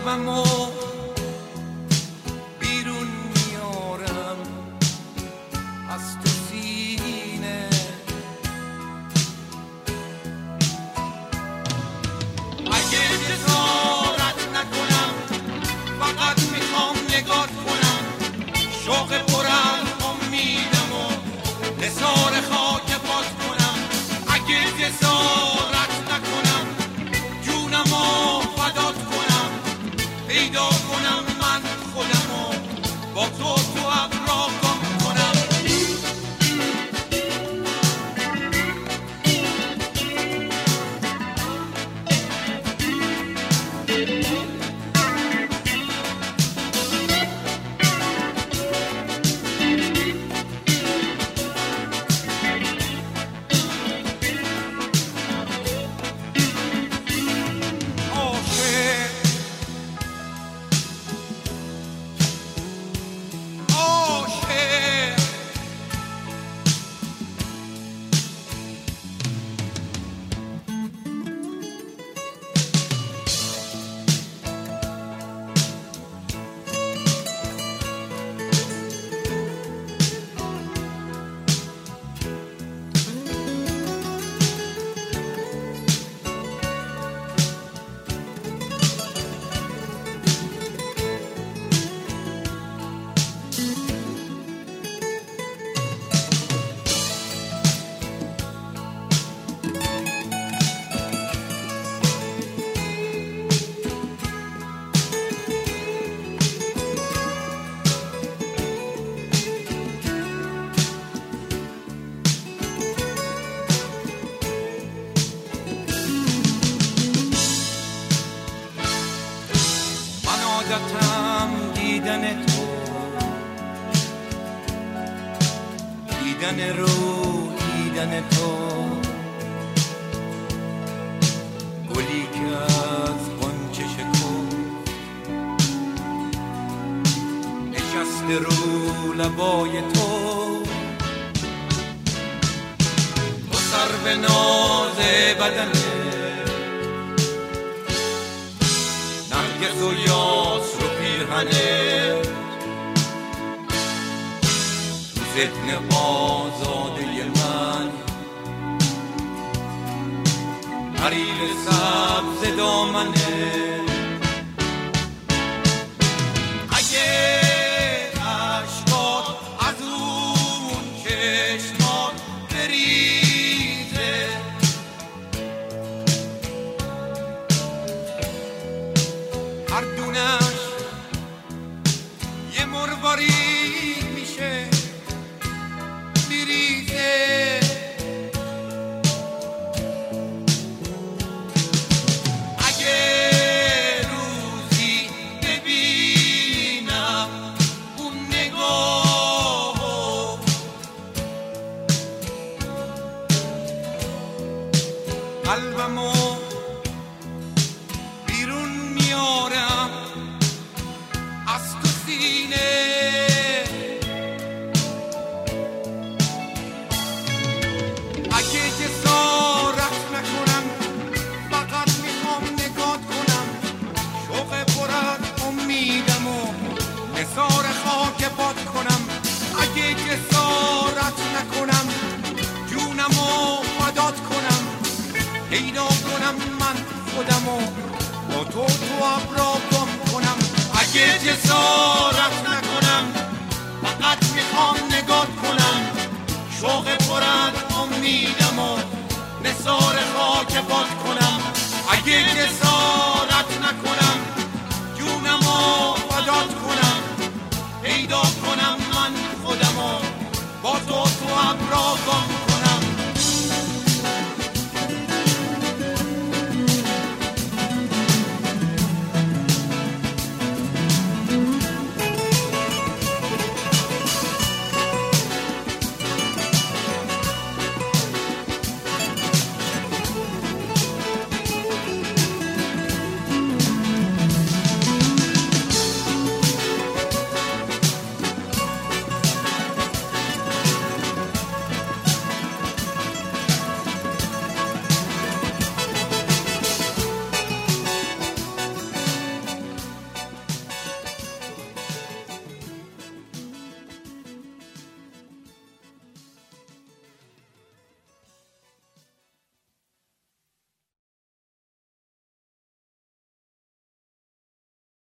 قلبمو بیرون میارم از تو سینه، اگه جسارت نکنم فقط میخوام نگات کنم، شوق پرم امیدم و نثار خاک پات کنم. اگه جسارت نکنم جونمو فدات کنم، پیدا کنم من خودمو با تو ابرا گم کنم. دیدن تو، دیدن رو، دیدن تو، گلی که از غنچه شکفت نشسته رو لبای تو، تو سر به ناز بدنه نرگس و یاس رو پیرهنه، تو ذهن آزاده من حریر سبز دامنه. اگه عشقات از اون چشمات بریزه، هر دونش یه مروارید میشه میریزه. اگه روزی ببینم اون نگاه، قلبمو بیرون میارم از تو سینه. اگه جسارت نکنم فقط میخوام نگات کنم، شوق پرت امیدم و نثار خاک پات کنم. اگه جسارت نکنم جونمو فدات کنم، پیدا کنم من خودمو با تو ابرا گم کنم. اگه جسارت نکنم فقط میخوام نگات کنم، شوق پرت امیدم و نثار خاک